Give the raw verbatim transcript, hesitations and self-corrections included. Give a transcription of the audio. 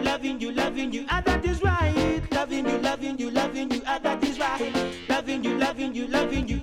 loving you, loving you, and that is right. Loving you, loving you, loving you, and that is right. Loving you, loving you, loving you.